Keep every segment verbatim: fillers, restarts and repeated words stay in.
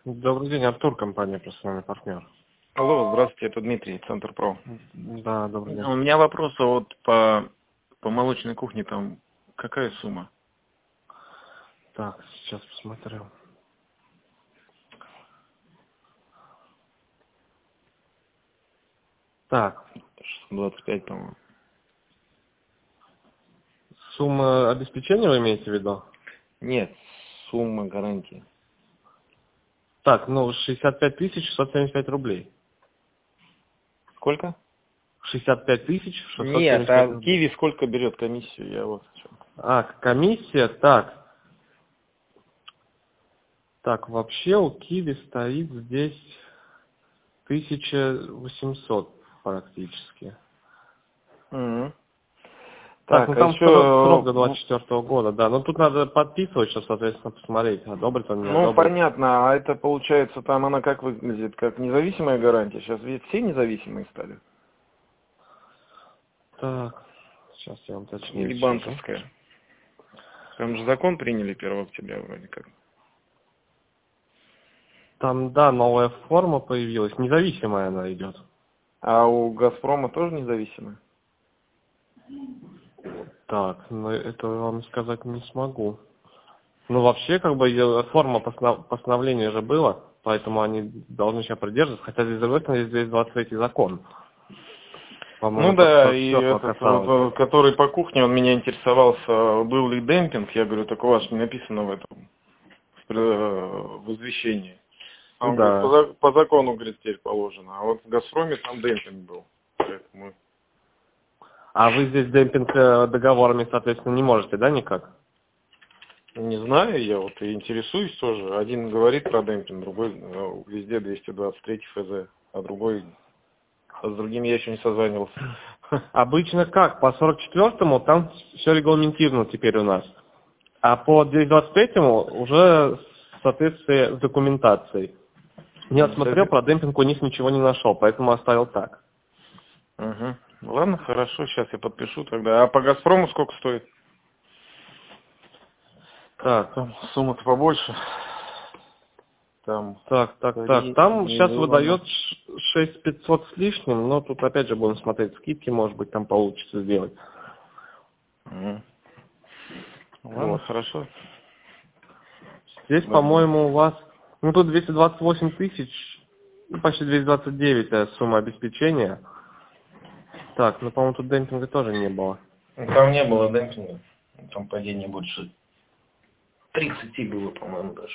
Добрый день, Артур, компания «Профессиональный партнер». Алло, здравствуйте, это Дмитрий, Центр Про. Да, добрый день. У меня вопрос а вот по, по молочной кухне, там какая сумма? Так, сейчас посмотрю. Так, шестьсот двадцать пять, по-моему. сумма обеспечения вы имеете в виду? Нет, сумма гарантии. Так, ну, шестьдесят пять тысяч шестьсот семьдесят пять рублей. Сколько? шестьдесят пять тысяч шестьсот Нет, семьдесят пять а рублей. Киви сколько берет комиссию? Я вот о чем. А, комиссия, так. Так, вообще у Киви стоит здесь тысяча восемьсот практически. Мгм. Так, Так, ну а там срок, срок еще, до двадцать четвёртого года, да. Но тут надо подписывать, чтобы, соответственно, посмотреть, одобрит он, не ну одобрит. понятно, а это получается там она как выглядит, как независимая гарантия? Сейчас ведь все независимые стали? Так, сейчас я вам точнее Или скажу. банковская? Там же закон приняли первого октября вроде как. Там, да, новая форма появилась, независимая она идет. А у Газпрома тоже независимая? Так, ну это вам сказать не смогу. Ну вообще, как бы, её форма постанов- постановления же было, поэтому они должны сейчас придерживаться, хотя здесь, с другой стороны, здесь двадцать третий закон. Ну По-моему, только да, сорок и четвёртого этот, вот, касалось. э, который по кухне, он меня интересовался, был ли демпинг, я говорю, так у вас не написано в этом, в, э, в извещении. А он говорит, по, Да. за- по закону, говорит, теперь положено, а вот в Газпроме там демпинг был. Поэтому, А вы здесь демпинг э, договорами, соответственно, не можете, да, никак? не знаю, я вот и интересуюсь тоже. Один говорит про демпинг, другой э, везде двести двадцать три эф зэ, а другой, а с другим я еще не созванивался. Обычно как? По сорок четвёртому там все регламентировано теперь у нас. А по двести двадцать третьему уже в соответствии с документацией. Я смотрел, про демпинг у них ничего не нашел, поэтому оставил так. Угу. Ладно, хорошо, сейчас я подпишу тогда. А по Газпрому сколько стоит? Так, Там сумма-то побольше. Там так, так, так. три Там сейчас миллиона. выдает шесть тысяч пятьсот с лишним, но тут опять же будем смотреть скидки, может быть, там получится сделать. Мгм. Ладно, Вот. хорошо. Здесь, Ладно. по-моему, у вас, ну тут двести двадцать восемь тысяч, ну, почти двести двадцать девять э, сумма обеспечения. Так, ну, по-моему, тут демпинга тоже не было. Там не было демпинга. Там падение больше тридцати было, по-моему, даже.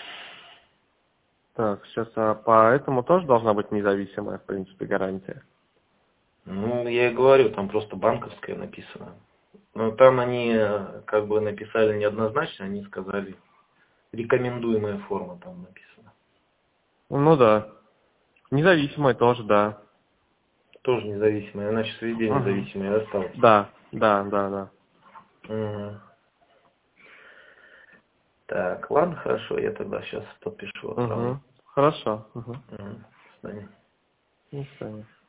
Так, сейчас, а по этому тоже должна быть независимая, в принципе, гарантия. Ну, я и говорю, там просто банковская написано. Но там они э, как бы написали неоднозначно, они сказали, рекомендуемая форма там написано. Ну да. Независимая тоже, да. Тоже независимая, она сейчас везде Угу. независимая осталась. Да, да, да, да. Мгм. Так, ладно, хорошо, я тогда сейчас подпишу, отправлю. Угу. Хорошо. Угу. Мгм. До свидания. До свидания.